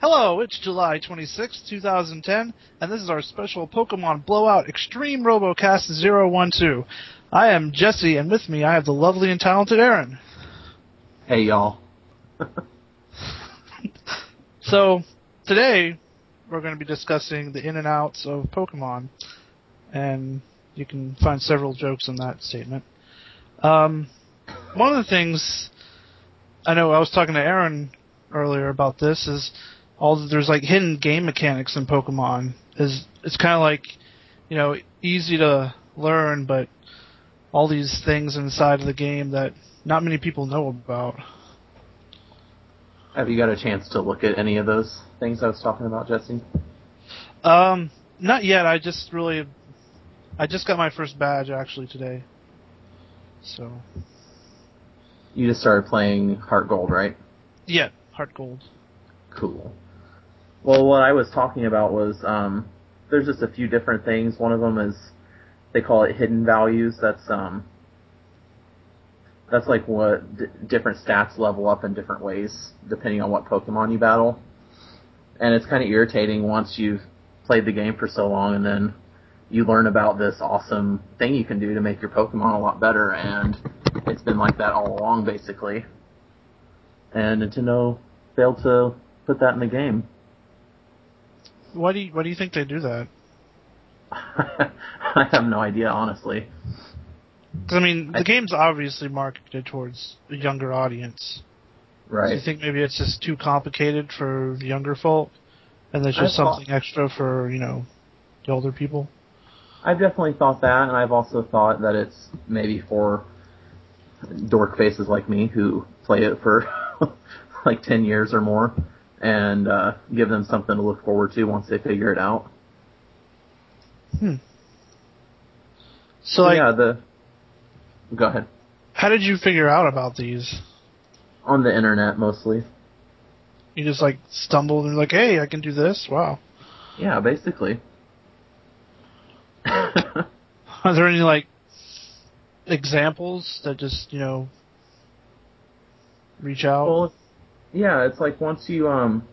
Hello, it's July 26, 2010, and this is our special Pokemon Blowout Extreme RoboCast 012. I am Jesse, and with me I have the lovely and talented Aaron. Hey, y'all. So, today we're going to be discussing the in and outs of Pokemon, and you can find several jokes in that statement. One of the things, I know I was talking to Aaron earlier about this, is there's like hidden game mechanics in Pokemon. It's kind of like, easy to learn, but all these things inside of the game that not many people know about. Have you got a chance to look at any of those things I was talking about, Jesse? Not yet. I just got my first badge actually today. So. You just started playing Heart Gold, right? Yeah, Heart Gold. Cool. Well, what I was talking about was there's just a few different things. One of them is they call it hidden values. That's like what different stats level up in different ways depending on what Pokemon you battle. And it's kind of irritating once you've played the game for so long and then you learn about this awesome thing you can do to make your Pokemon a lot better, and it's been like that all along, basically. And Nintendo failed to put that in the game. Why do you think they do that? I have no idea, honestly. Because, the game's obviously marketed towards a younger audience. Right. Do you think maybe it's just too complicated for the younger folk, and there's just something extra for, the older people? I've definitely thought that, and I've also thought that it's maybe for dork faces like me who play it for like 10 years or more, and give them something to look forward to once they figure it out. So, Go ahead. How did you figure out about these? On the internet, mostly. You just, stumbled and hey, I can do this? Wow. Yeah, basically. Are there any, examples that just, reach out? Well, yeah, it's like once you, hold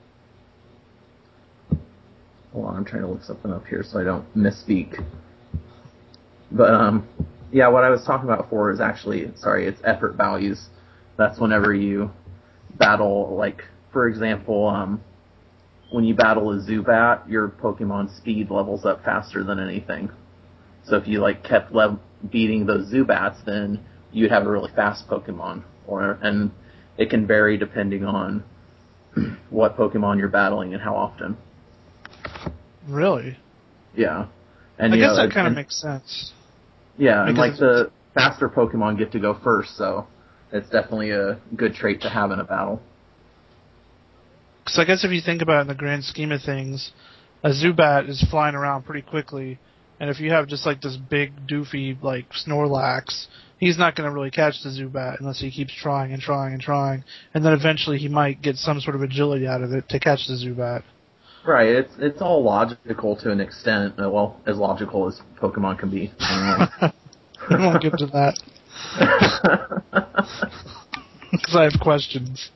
on, I'm trying to look something up here so I don't misspeak. But, yeah, what I was talking about before is actually, it's effort values. That's whenever you battle, for example, when you battle a Zubat, your Pokemon speed levels up faster than anything. So if you, kept beating those Zubats, then you'd have a really fast Pokemon. And it can vary depending on what Pokemon you're battling and how often. Really? Yeah. And I guess that kind of makes sense. Yeah, and the faster Pokemon get to go first, so it's definitely a good trait to have in a battle. Because I guess if you think about it in the grand scheme of things, a Zubat is flying around pretty quickly, and if you have just this big doofy Snorlax, he's not going to really catch the Zubat unless he keeps trying and trying and trying, and then eventually he might get some sort of agility out of it to catch the Zubat. Right, it's all logical to an extent, well, as logical as Pokemon can be. We won't get to that. Because I have questions.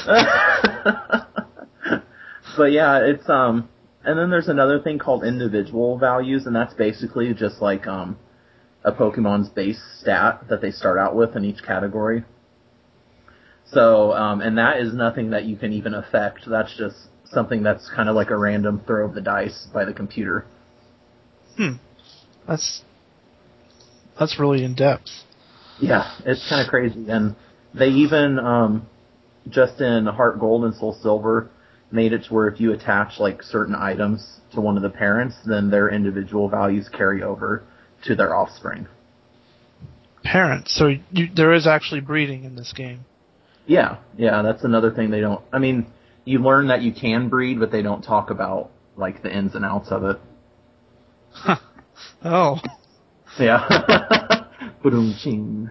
But yeah, it's, and then there's another thing called individual values, and that's basically just a Pokemon's base stat that they start out with in each category. So, and that is nothing that you can even affect. That's just something that's kind of like a random throw of the dice by the computer. That's really in depth. Yeah, it's kind of crazy. And they even, just in Heart Gold and Soul Silver, made it to where if you attach certain items to one of the parents, then their individual values carry over to their offspring. Parents. So there is actually breeding in this game. Yeah, that's another thing they don't... you learn that you can breed, but they don't talk about, the ins and outs of it. Huh. Oh. Yeah. Ba-dum-ching.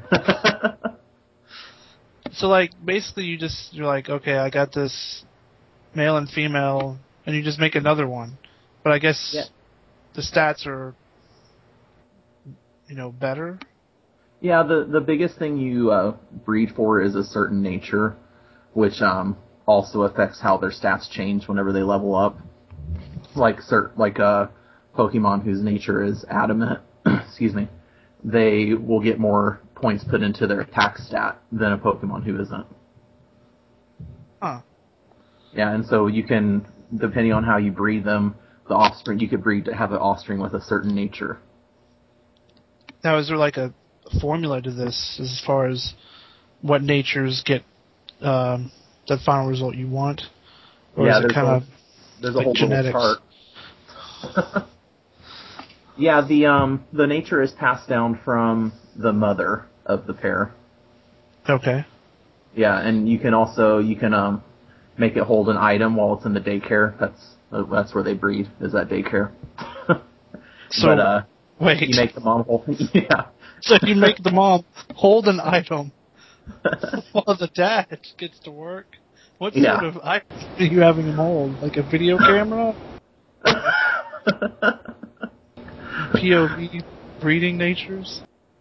So, basically you're okay, I got this male and female, and you just make another one. But I guess the stats are, better? Yeah, the biggest thing you breed for is a certain nature, which also affects how their stats change whenever they level up. Like a Pokemon whose nature is adamant, excuse me, they will get more points put into their attack stat than a Pokemon who isn't. Huh. Yeah, and so you can, depending on how you breed them, the offspring, you could breed to have an offspring with a certain nature. Now, is there like a formula to this as far as what natures get the final result you want? Or is it kind of there's like a whole genetics? little chart. Yeah, the nature is passed down from the mother of the pair. Okay. Yeah, and you can make it hold an item while it's in the daycare. That's where they breed, is at daycare. So, but wait. you make the mom hold. Yeah. So you make the mom hold an item while the dad gets to work? What sort of item are you having him hold? Like a video camera? POV breeding natures?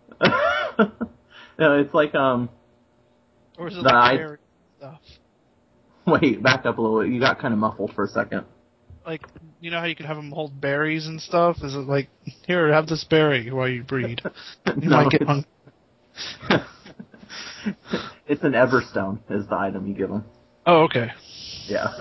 No, it's like Or is it like berry stuff? Wait, back up a little bit. You got kind of muffled for a second. Like, you know how you can have them hold berries and stuff? Is it like, here, have this berry while you breed? You might get hungry. It's an Everstone is the item you give them. Oh, okay. Yeah.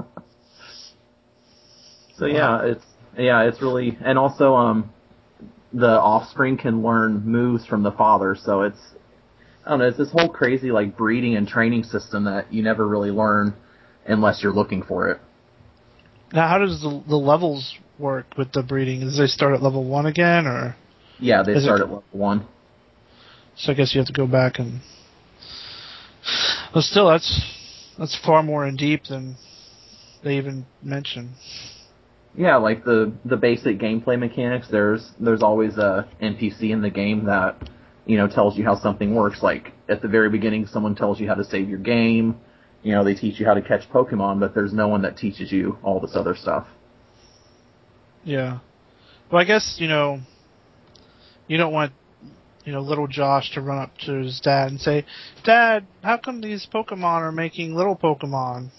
So it's really, and also the offspring can learn moves from the father. So it's, I don't know, it's this whole crazy like breeding and training system that you never really learn unless you're looking for it. Now, how does the levels work with the breeding? Does they start at level 1 again, or? Yeah, they start at level 1. So I guess you have to go back and. Well, still, that's far more in deep than they even mention. Yeah, like the basic gameplay mechanics. There's always a NPC in the game that tells you how something works. Like at the very beginning, someone tells you how to save your game. They teach you how to catch Pokemon, but there's no one that teaches you all this other stuff. Yeah. Well, I guess, you don't want, little Josh to run up to his dad and say, "Dad, how come these Pokemon are making little Pokemon?"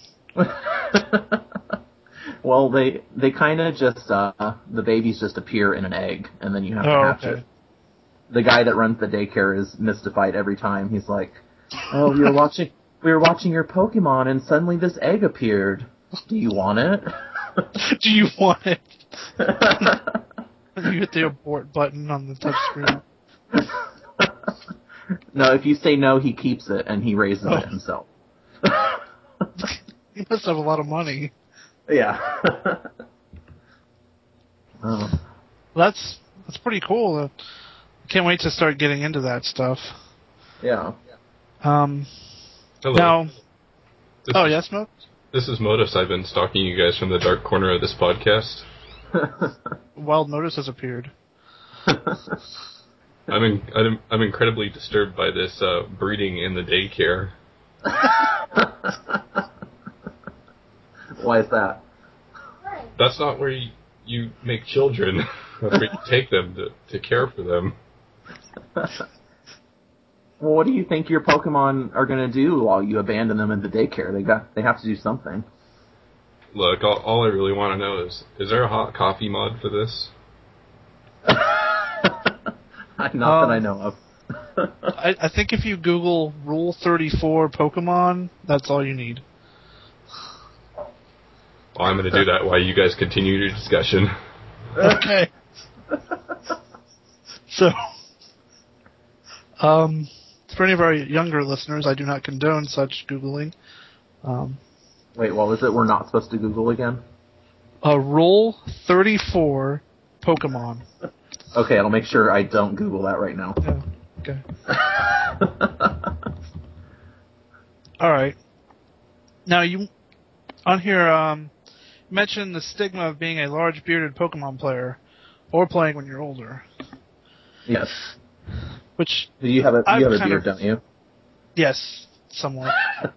Well, they kind of just, the babies just appear in an egg, and then you have to hatch it. The guy that runs the daycare is mystified every time. He's like, "Oh, we were watching your Pokemon, and suddenly this egg appeared. Do you want it?" Do you want it? You hit the abort button on the touchscreen. No, if you say no, he keeps it, and he raises it himself. He must have a lot of money. Yeah. That's pretty cool. Can't wait to start getting into that stuff. Yeah. Hello. Now. Yes, Mo? This is Modus. I've been stalking you guys from the dark corner of this podcast. Wild Modus has appeared. I'm incredibly disturbed by this breeding in the daycare. Why is that? That's not where you make children. That's where you take them to care for them. Well, what do you think your Pokemon are going to do while you abandon them in the daycare? They have to do something. Look, all I really want to know is there a hot coffee mod for this? Not that I know of. I think if you Google Rule 34 Pokemon, that's all you need. Well, I'm going to do that while you guys continue your discussion. Okay. So, for any of our younger listeners, I do not condone such Googling. Wait, what was it? We're not supposed to Google again? Rule 34 Pokemon. Okay, I'll make sure I don't Google that right now. Yeah, okay. Alright. Now, you, on here, mentioned the stigma of being a large bearded Pokemon player, or playing when you're older. Yes. Which you have a beard, don't you? Yes, somewhat.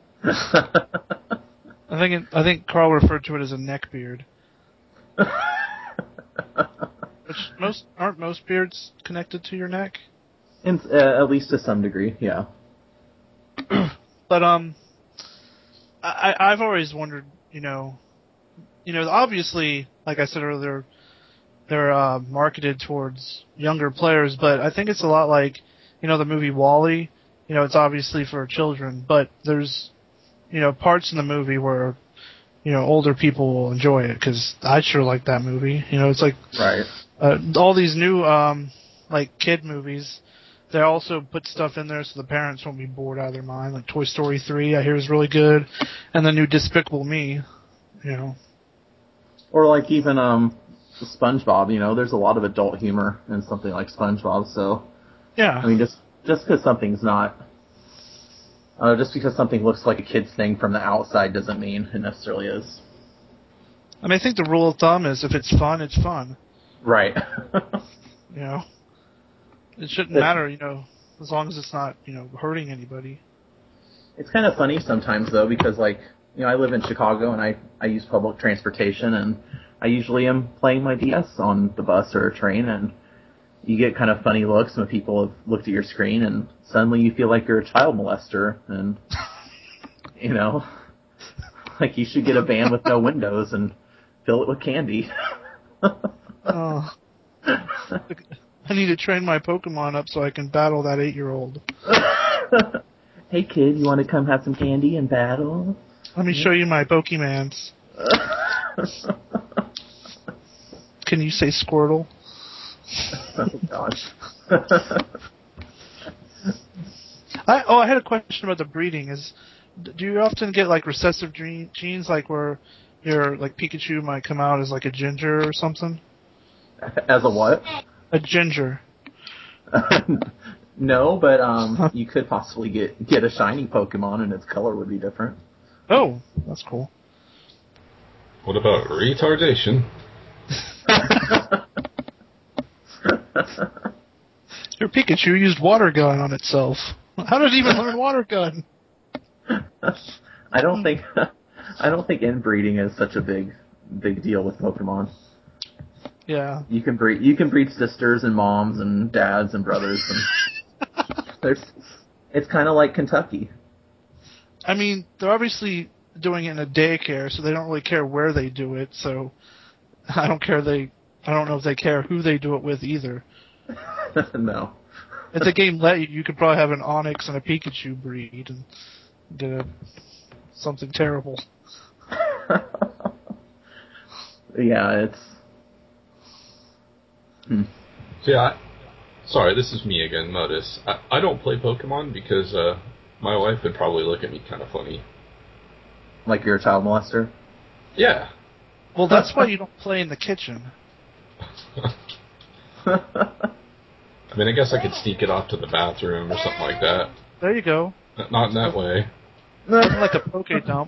I think Carl referred to it as a neck beard. Which aren't most beards connected to your neck? At least to some degree, yeah. But I've always wondered, obviously, like I said earlier, they're marketed towards younger players, but I think it's a lot like, the movie WALL-E. It's obviously for children, but there's, parts in the movie where, older people will enjoy it, because I sure like that movie. It's like Right. all these new, like, kid movies, they also put stuff in there so the parents won't be bored out of their mind. Like Toy Story 3, I hear is really good, and the new Despicable Me, Or like even SpongeBob, there's a lot of adult humor in something like SpongeBob, so Yeah. I mean just because something's not just because something looks like a kid's thing from the outside doesn't mean it necessarily is. I mean, I think the rule of thumb is if it's fun, it's fun. Right. It shouldn't matter, as long as it's not, hurting anybody. It's kind of funny sometimes though, because like, I live in Chicago and I use public transportation, and I usually am playing my DS on the bus or a train, and you get kind of funny looks when people have looked at your screen, and suddenly you feel like you're a child molester, and, like you should get a van with no windows and fill it with candy. Oh. I need to train my Pokemon up so I can battle that 8-year-old. Hey kid, you want to come have some candy and battle? Let me show you my Pokemans. Can you say Squirtle? Oh gosh. I had a question about the breeding. Do you often get like recessive genes, like where your like Pikachu might come out as like a ginger or something? As a what? A ginger. No, but you could possibly get a shiny Pokemon and its color would be different. Oh, that's cool. What about retardation? Your Pikachu used water gun on itself. How did it even learn water gun? I don't think inbreeding is such a big deal with Pokemon. Yeah. You can breed sisters and moms and dads and brothers, and it's kind of like Kentucky. I mean, they're obviously doing it in a daycare, so they don't really care where they do it. So I don't know if they care who they do it with either. No. If the game let you, you could probably have an Onix and a Pikachu breed and get something terrible. Yeah, it's. Sorry, this is me again, Modus. I don't play Pokemon because my wife would probably look at me kind of funny. Like you're a child molester? Yeah. Well, that's why you don't play in the kitchen. I mean, I guess I could sneak it off to the bathroom or something like that. There you go. Not in that way. Something like a poke dump.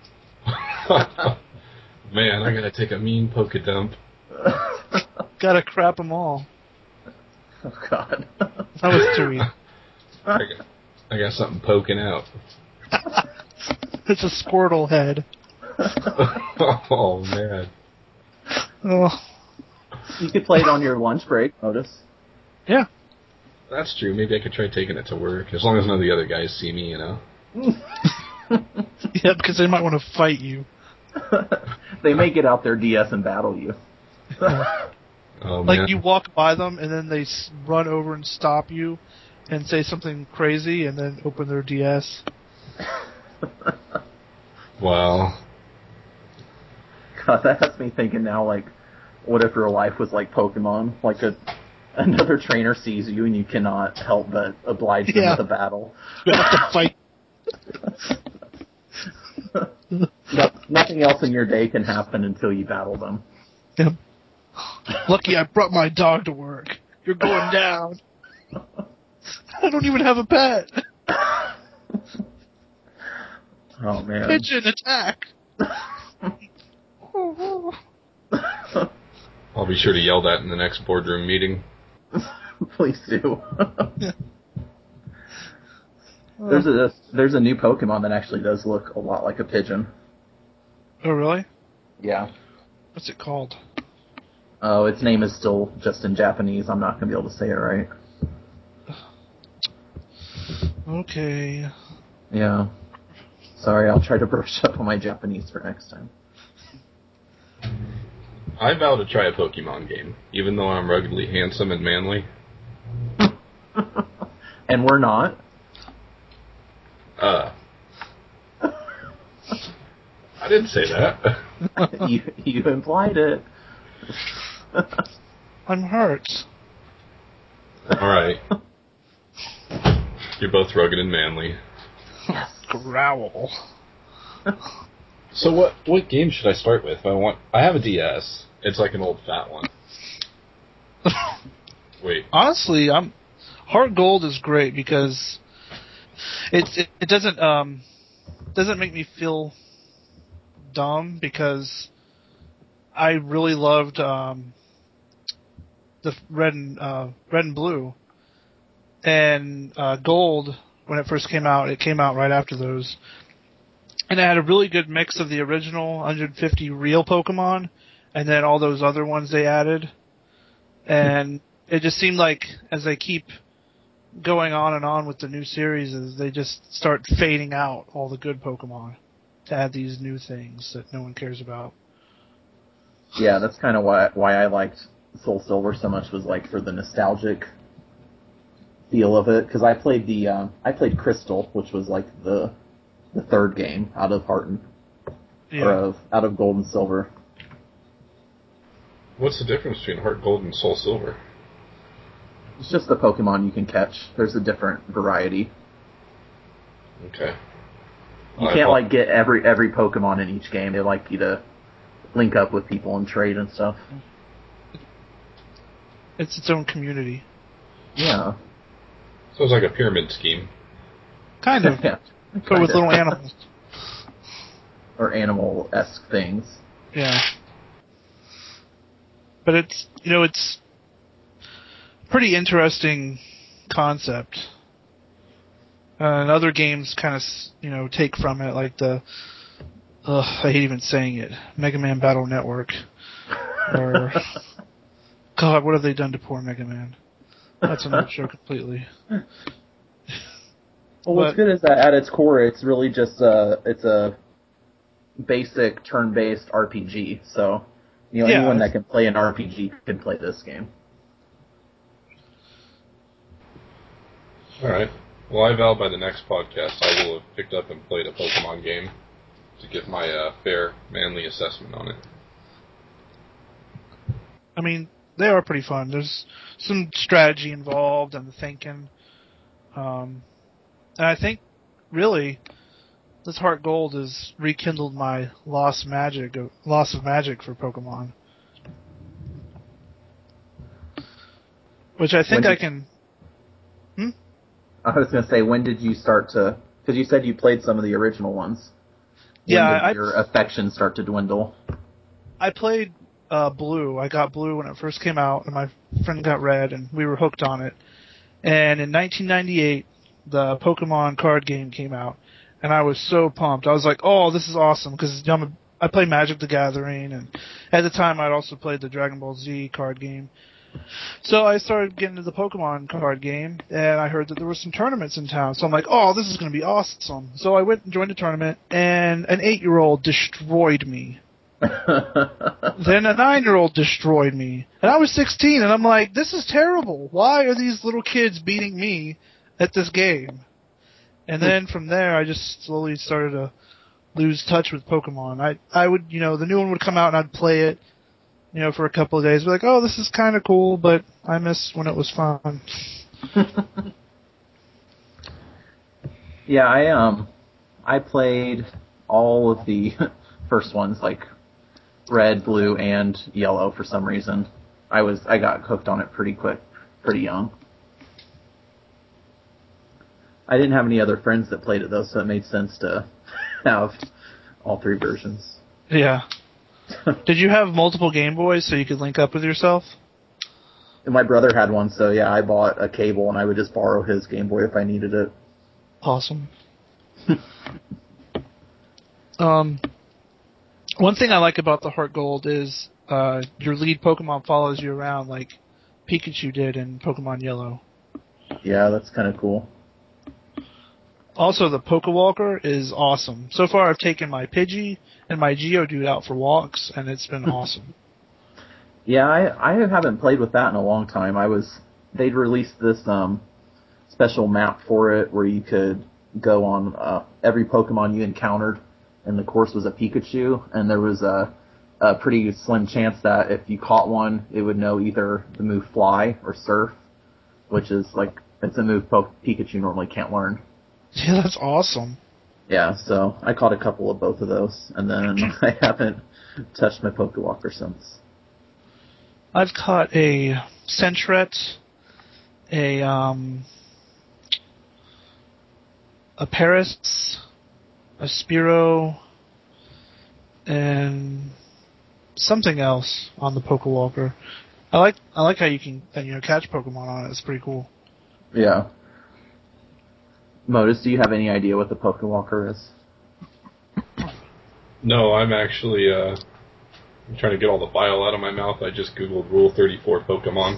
Man, I gotta take a mean poke dump. Gotta crap them all. Oh, God. That was too easy. I got something poking out. It's a Squirtle head. Oh, man. Oh. You could play it on your lunch break, Otis. Yeah. That's true. Maybe I could try taking it to work, as long as none of the other guys see me, Yeah, because they might want to fight you. They may get out their DS and battle you. Oh, like man. you walk by them and then they run over and stop you and say something crazy and then open their DS. Wow. God, that has me thinking now, like, what if real life was like Pokemon? Like another trainer sees you and you cannot help but oblige them with a battle. You have to fight. Nothing else in your day can happen until you battle them. Yep. Lucky I brought my dog to work. You're going down. I don't even have a pet. Oh, man. Pigeon attack. I'll be sure to yell that in the next boardroom meeting. Please do. There's a new Pokemon that actually does look a lot like a pigeon. Oh, really? Yeah. What's it called? Oh, its name is still just in Japanese. I'm not going to be able to say it right. Okay. Yeah. Sorry, I'll try to brush up on my Japanese for next time. I vow to try a Pokemon game, even though I'm ruggedly handsome and manly. And we're not. I didn't say that. You implied it. I'm hurt. Alright. You're both rugged and manly. Yes. Growl. So what game should I start with? I have a DS. It's like an old fat one. Wait. Honestly, Heart Gold is great because it doesn't make me feel dumb because I really loved the red and blue and Gold when it first came out. It came out right after those, and it had a really good mix of the original 150 real Pokemon and then all those other ones they added, and it just seemed like as they keep going on and on with the new series, they just start fading out all the good Pokemon to add these new things that no one cares about. Yeah, that's kind of why I liked Soul Silver so much, was like for the nostalgic feel of it. Because I played Crystal, which was like the third game out of out of Gold and Silver. What's the difference between Heart Gold and Soul Silver? It's just the Pokemon you can catch. There's a different variety. Okay. You can't get every Pokemon in each game. They like you to link up with people and trade and stuff. It's its own community. Yeah. So it's like a pyramid scheme. Kind of. Yeah. But with little animals. Or animal-esque things. Yeah. But it's pretty interesting concept. And other games kind of, take from it, like I hate even saying it, Mega Man Battle Network. Or, God, what have they done to poor Mega Man? That's another show completely. Well, what's good is that at its core, it's really just it's a basic turn-based RPG. So, anyone that can play an RPG can play this game. All right. Well, I vow by the next podcast I will have picked up and played a Pokemon game to give my fair, manly assessment on it. I mean, they are pretty fun. There's some strategy involved and the thinking. And I think, really, this Heart Gold has rekindled my loss of magic for Pokemon. Which I think I can... I was going to say, when did you start to... Because you said you played some of the original ones. When did your affection start to dwindle? I played Blue. I got Blue when it first came out, and my friend got Red, and we were hooked on it. And in 1998, the Pokemon card game came out, and I was so pumped. I was like, oh, this is awesome, because I play Magic the Gathering, and at the time I'd also played the Dragon Ball Z card game. So I started getting into the Pokemon card game, and I heard that there were some tournaments in town. So I'm like, oh, this is going to be awesome. So I went and joined a tournament, and an 8-year-old destroyed me. Then a 9-year-old destroyed me. And I was 16, and I'm like, this is terrible. Why are these little kids beating me at this game? And then from there, I just slowly started to lose touch with Pokemon. I would, the new one would come out, and I'd play it, for a couple of days. Be like, oh, this is kind of cool, but I miss when it was fun. Yeah, I played all of the first ones, like Red, Blue, and Yellow for some reason. I got hooked on it pretty quick, pretty young. I didn't have any other friends that played it though, so it made sense to have all three versions. Yeah. Did you have multiple Game Boys so you could link up with yourself? And my brother had one, so yeah, I bought a cable and I would just borrow his Game Boy if I needed it. Awesome. One thing I like about the Heart Gold is your lead Pokemon follows you around like Pikachu did in Pokemon Yellow. Yeah, that's kind of cool. Also, the Pokewalker is awesome. So far, I've taken my Pidgey and my Geodude out for walks, and it's been awesome. Yeah, I haven't played with that in a long time. They'd released this special map for it where you could go on every Pokemon you encountered, and the course was a Pikachu, and there was a pretty slim chance that if you caught one, it would know either the move Fly or Surf, which is like, it's a move Pikachu normally can't learn. Yeah, that's awesome. Yeah, so I caught a couple of both of those, and then I haven't touched my Pokewalker since. I've caught a Sentret, a Paris, a Spearow, and something else on the Pokewalker. I like how you can catch Pokemon on it. It's pretty cool. Yeah. Modus, do you have any idea what the Pokewalker is? No, I'm actually I'm trying to get all the bile out of my mouth. I just googled Rule 34 Pokemon.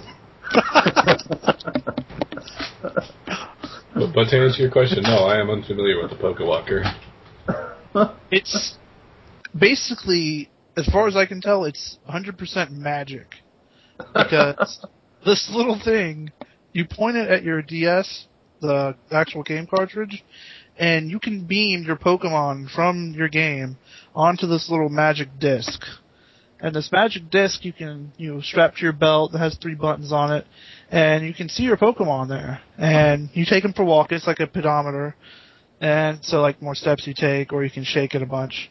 but to answer your question, no, I am unfamiliar with the Pokewalker. It's basically, as far as I can tell, it's 100% magic. Because this little thing, you point it at your DS, the actual game cartridge, and you can beam your Pokemon from your game onto this little magic disc. And this magic disc you can, strap to your belt. It has 3 buttons on it, and you can see your Pokemon there. And you take them for a walk. It's like a pedometer. And so, like, more steps you take, or you can shake it a bunch.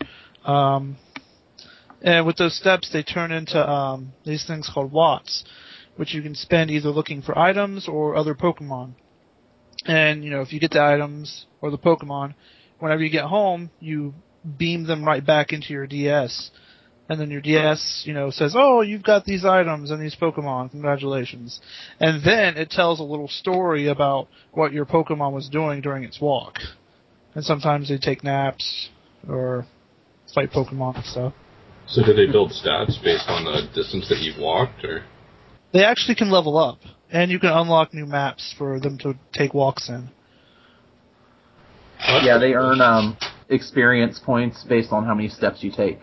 And with those steps, they turn into these things called watts, which you can spend either looking for items or other Pokemon. And, if you get the items or the Pokemon, whenever you get home, you beam them right back into your DS. And then your DS, says, oh, you've got these items and these Pokemon. Congratulations. And then it tells a little story about what your Pokemon was doing during its walk. And sometimes they take naps or fight Pokemon and stuff. So do they build stats based on the distance that you've walked, or? They actually can level up, and you can unlock new maps for them to take walks in. Yeah, they earn experience points based on how many steps you take.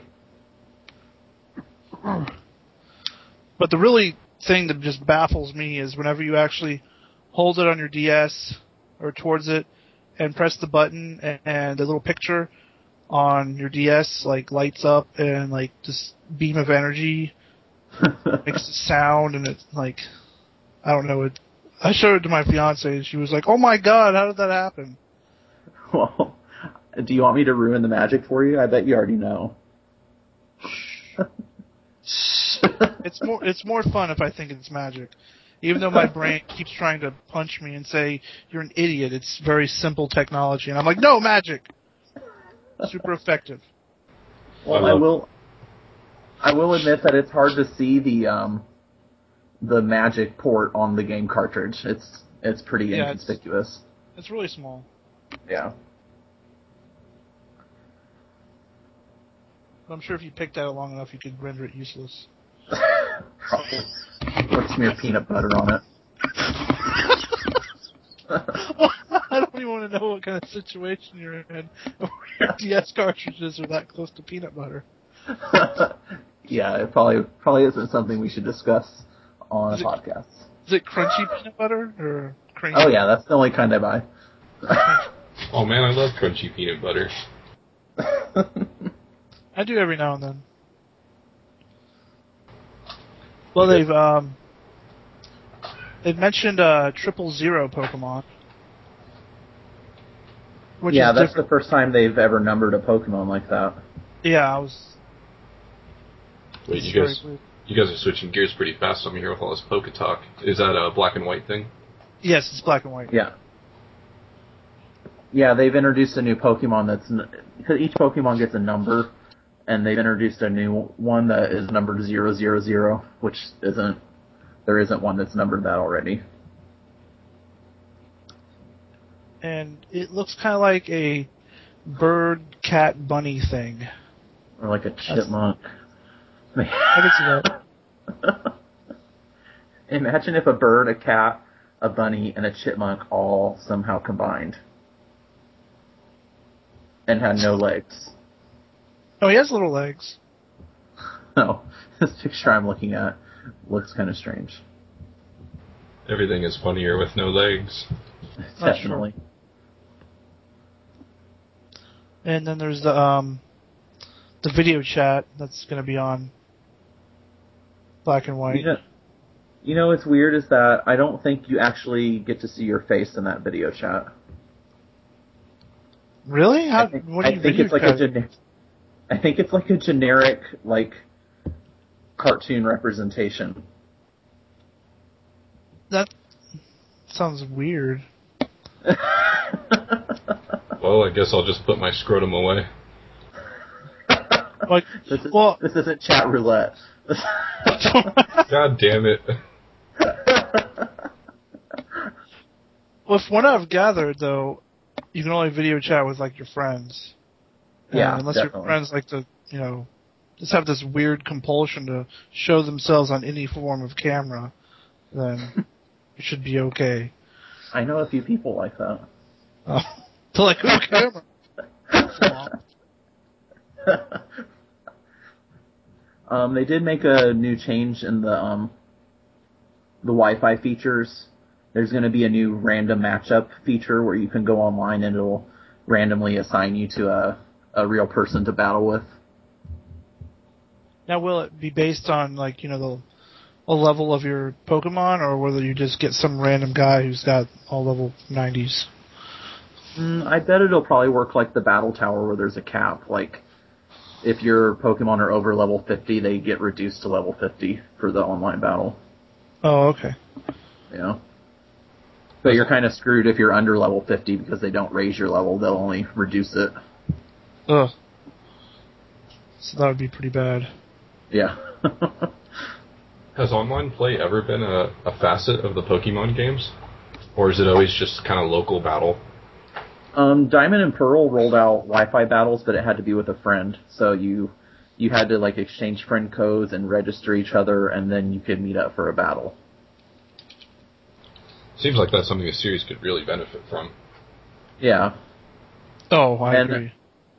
But the really thing that just baffles me is whenever you actually hold it on your DS or towards it and press the button, and the little picture on your DS lights up, and this beam of energy makes a sound, and it's I don't know. I showed it to my fiance, and she was like, "Oh my god, how did that happen?" Well, do you want me to ruin the magic for you? I bet you already know. It's more fun if I think it's magic. Even though my brain keeps trying to punch me and say, you're an idiot, it's very simple technology. And I'm like, no, magic! Super effective. Well, I will admit that it's hard to see the magic port on the game cartridge. It's pretty inconspicuous. It's really small. Yeah. But I'm sure if you picked at it long enough, you could render it useless. Probably. Or smear peanut butter on it. I don't even want to know what kind of situation you're in where your DS cartridges are that close to peanut butter. Yeah, it probably isn't something we should discuss on a podcast. Is it crunchy peanut butter or creamy? Oh yeah, that's the only kind I buy. Oh man, I love crunchy peanut butter. I do every now and then. Well, they've mentioned 000 Pokemon. Yeah, that's the first time they've ever numbered a Pokemon like that. Yeah, I was... Wait, you guys are switching gears pretty fast on me here with all this Poke talk. Is that a black and white thing? Yes, it's black and white. Yeah. Yeah, they've introduced a new Pokemon because each Pokemon gets a number, and they've introduced a new one that is numbered 000, which there isn't one that's numbered that already. And it looks kind of like a bird, cat, bunny thing. Or like a chipmunk. I can see that. Imagine if a bird, a cat, a bunny, and a chipmunk all somehow combined. and had no legs. Oh, he has little legs. No, this picture I'm looking at looks kind of strange. Everything is funnier with no legs. Definitely. And then there's the video chat that's going to be on Black and White. You know what's weird is that I don't think you actually get to see your face in that video chat. Really? I think it's like I think it's like a generic cartoon representation. That sounds weird. Well, I guess I'll just put my scrotum away. Like, this isn't chat roulette. God damn it. Well, from what I've gathered, though, you can only video chat with, like, your friends. Yeah, unless definitely. your friends like to, just have this weird compulsion to show themselves on any form of camera, then it should be okay. I know a few people like that. Oh, to like, oh, camera. They did make a new change in the Wi-Fi features. There's going to be a new random matchup feature where you can go online and it'll randomly assign you to a real person to battle with. Now, will it be based on, like, the level of your Pokemon, or whether you just get some random guy who's got all level 90s? I bet it'll probably work like the Battle Tower where there's a cap. Like, if your Pokemon are over level 50, they get reduced to level 50 for the online battle. Oh, okay. Yeah. But you're kind of screwed if you're under level 50 because they don't raise your level, they'll only reduce it. Ugh. So that would be pretty bad. Yeah. Has online play ever been a facet of the Pokemon games? Or is it always just kind of local battle? Diamond and Pearl rolled out Wi-Fi battles, but it had to be with a friend. So you had to exchange friend codes and register each other, and then you could meet up for a battle. Seems like that's something the series could really benefit from. Yeah. Oh, I agree.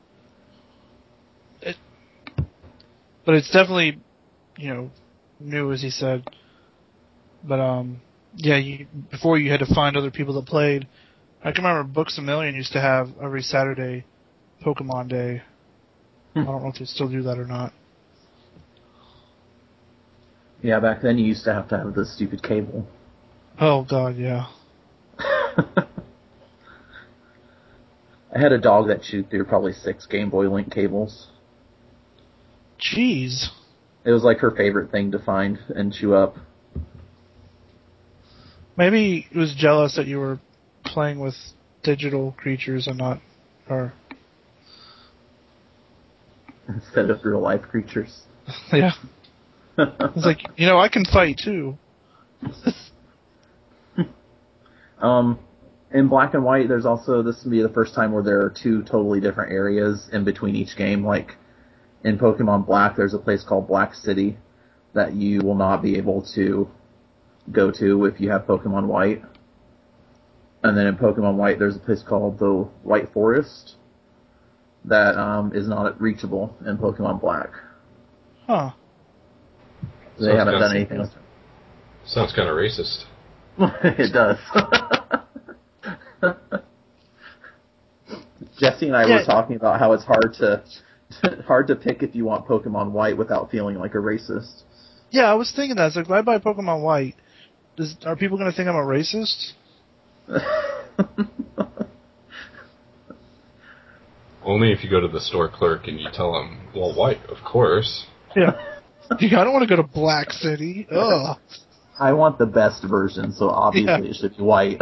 But it's definitely, new, as he said. But, before you had to find other people that played. I can remember Books A Million used to have every Saturday Pokemon Day. I don't know if they still do that or not. Yeah, back then you used to have the stupid cable. Oh, God, yeah. I had a dog that chewed through probably 6 Game Boy Link cables. Jeez. It was like her favorite thing to find and chew up. Maybe it was jealous that you were playing with digital creatures and not her. Instead of real life creatures. Yeah. It's like, I can fight too. In Black and White, this will be the first time where there are 2 totally different areas in between each game. Like, in Pokemon Black, there's a place called Black City that you will not be able to go to if you have Pokemon White. And then in Pokemon White, there's a place called the White Forest that is not reachable in Pokemon Black. Huh. They haven't done anything else. Sounds kind of racist. It does. Jesse and I were talking about how it's hard to pick if you want Pokemon White without feeling like a racist. Yeah, I was thinking that. It's like, if I buy Pokemon White, are people going to think I'm a racist? Only if you go to the store clerk and you tell him, well, White, of course. Yeah. I don't want to go to Black City. Ugh. I want the best version, so obviously it should be White.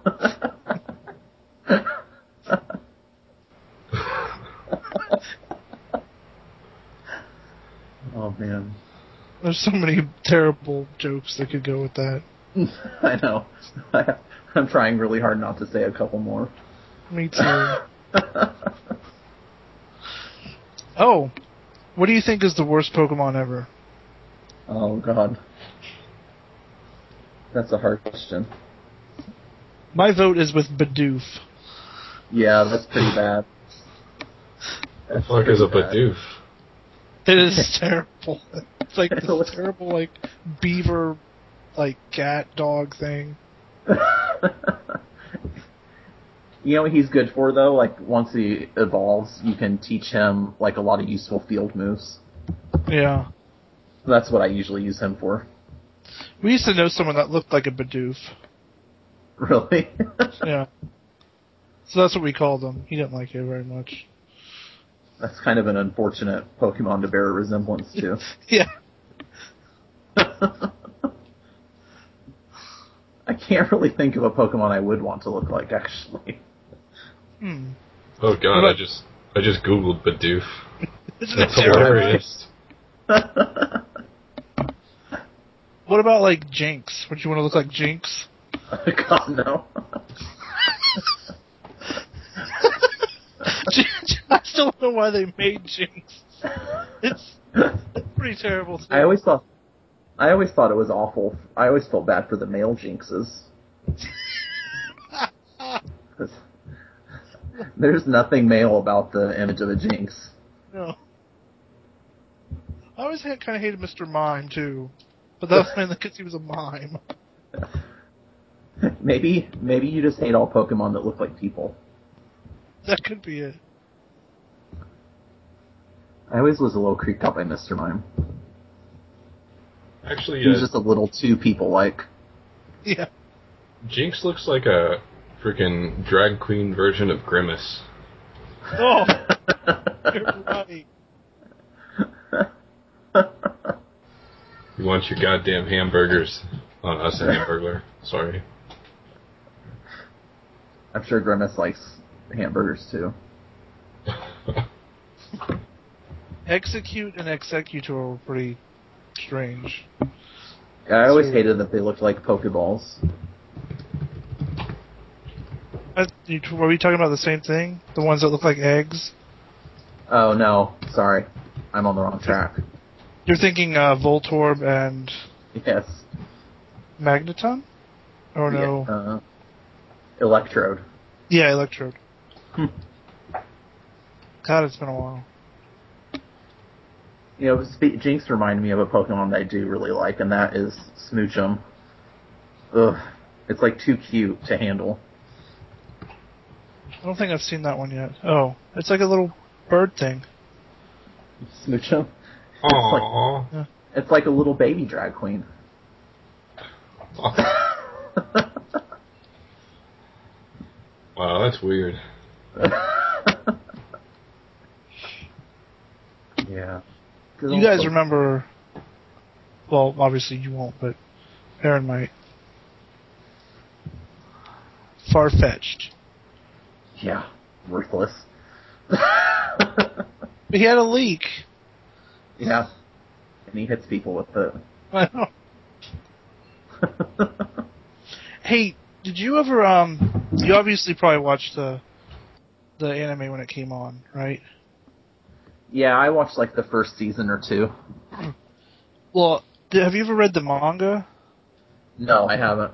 Oh, man. There's so many terrible jokes that could go with that. I know. I'm trying really hard not to say a couple more. Me too. Oh, what do you think is the worst Pokemon ever? Oh, God. That's a hard question. My vote is with Bidoof. Yeah, that's pretty bad. The fuck is a bad. Bidoof? It is terrible. It's like this terrible, like, beaver, like, cat, dog thing. You know what he's good for, though? Like, once he evolves, you can teach him, like, a lot of useful field moves. Yeah. That's what I usually use him for. We used to know someone that looked like a Bidoof. Really? Yeah. So that's what we called him. He didn't like it very much. That's kind of an unfortunate Pokemon to bear a resemblance to. Yeah. I can't really think of a Pokemon I would want to look like, actually. Oh god, I just googled Bidoof. Isn't That's it terrible? hilarious. What about, like, Jinx? Would you want to look like Jinx? God, no. I still don't know why they made Jinx. It's pretty terrible, too. I always thought it was awful. I always felt bad for the male Jinxes. There's nothing male about the image of a Jinx. No. I always kind of hated Mr. Mime, too. But that was mainly because he was a mime. Maybe you just hate all Pokemon that look like people. That could be it. I always was a little creeped out by Mr. Mime. Actually, He was just a little too people-like. Yeah. Jinx looks like a freaking drag queen version of Grimace. Oh! You're right. You want your goddamn hamburgers on us, a hamburger. Sorry. I'm sure Grimace likes hamburgers, too. Execute and Executor were pretty strange. I always hated that they looked like Pokeballs. Were we talking about the same thing? The ones that look like eggs? Oh, no. Sorry. I'm on the wrong track. You're thinking Voltorb and Yes. Magneton? Or no? Yeah, Electrode. Yeah, Electrode. God, it's been a while. You know, Jinx reminded me of a Pokemon that I do really like, and that is Smoochum. Ugh. It's like too cute to handle. I don't think I've seen that one yet. Oh, it's like a little bird thing. Smoochum? Aww. It's like a little baby drag queen. Wow, that's weird. Yeah. You guys remember... Well, obviously you won't, but Aaron might. Farfetch'd. Yeah. Worthless. He had a leak. Yeah. And he hits people with it. I know. Hey, did you ever, you obviously probably watched the anime when it came on, right? Yeah, I watched like the first season or two. Well, have you ever read the manga? No, I haven't.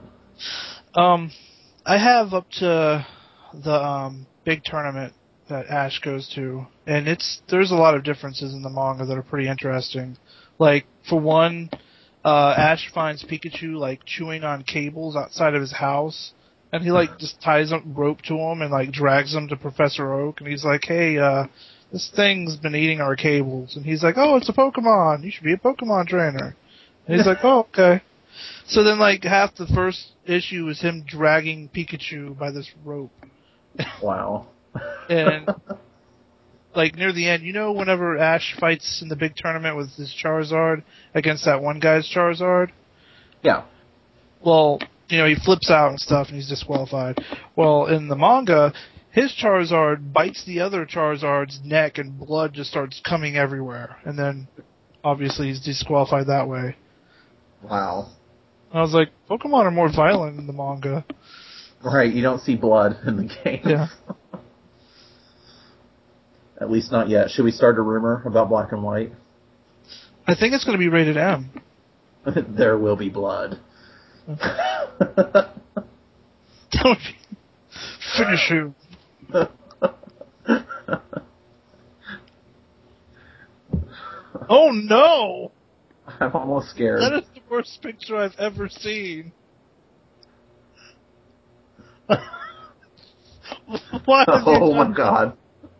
I have up to the big tournament that Ash goes to, and there's a lot of differences in the manga that are pretty interesting. Like, for one, Ash finds Pikachu like chewing on cables outside of his house, and he like just ties a rope to him and like drags him to Professor Oak, and he's like, "Hey, this thing's been eating our cables," and he's like, "Oh, it's a Pokemon. You should be a Pokemon trainer." And he's like, "Oh, okay." So then, like, half the first issue is him dragging Pikachu by this rope. Wow. And, like, near the end, you know whenever Ash fights in the big tournament with his Charizard against that one guy's Charizard? Yeah. Well, you know, he flips out and stuff and he's disqualified. Well, in the manga, his Charizard bites the other Charizard's neck and blood just starts coming everywhere. And then, obviously, he's disqualified that way. Wow. I was like, Pokemon are more violent in the manga. Right, you don't see blood in the game. Yeah. At least not yet. Should we start a rumor about Black and White? I think it's going to be rated M. There will be blood. Finish him. Oh no! I'm almost scared. That is the worst picture I've ever seen. Why have you Oh done my god.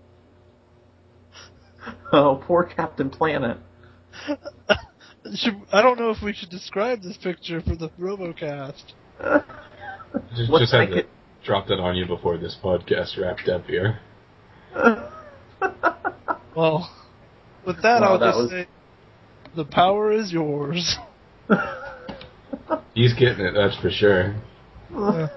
Oh, poor Captain Planet. I don't know if we should describe this picture for the RoboCast. Just had to drop that on you before this podcast wrapped up here. Well, with that, Wow, I'll say, the power is yours. He's getting it, that's for sure. Yeah.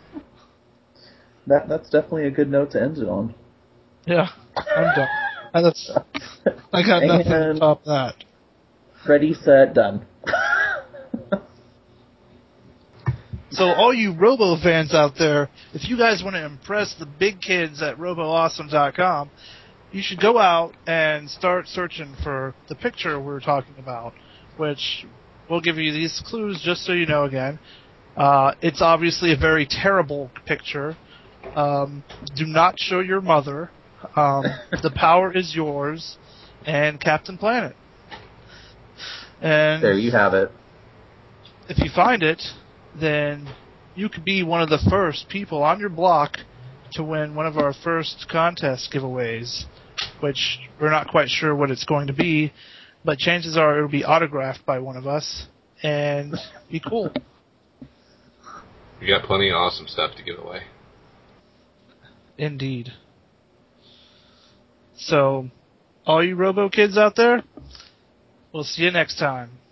That's definitely a good note to end it on. Yeah, I'm done. I got nothing to top that. Ready, set, done. So all you Robo fans out there, if you guys want to impress the big kids at RoboAwesome.com, you should go out and start searching for the picture we're talking about, which we'll give you these clues just so you know again. It's obviously a very terrible picture. Do not show your mother. The power is yours, and Captain Planet. And there you have it. if you find it, then you could be one of the first people on your block to win one of our first contest giveaways, which we're not quite sure what it's going to be, but chances are it'll be autographed by one of us and be cool. We got plenty of awesome stuff to give away. Indeed. So, all you Robo kids out there, we'll see you next time.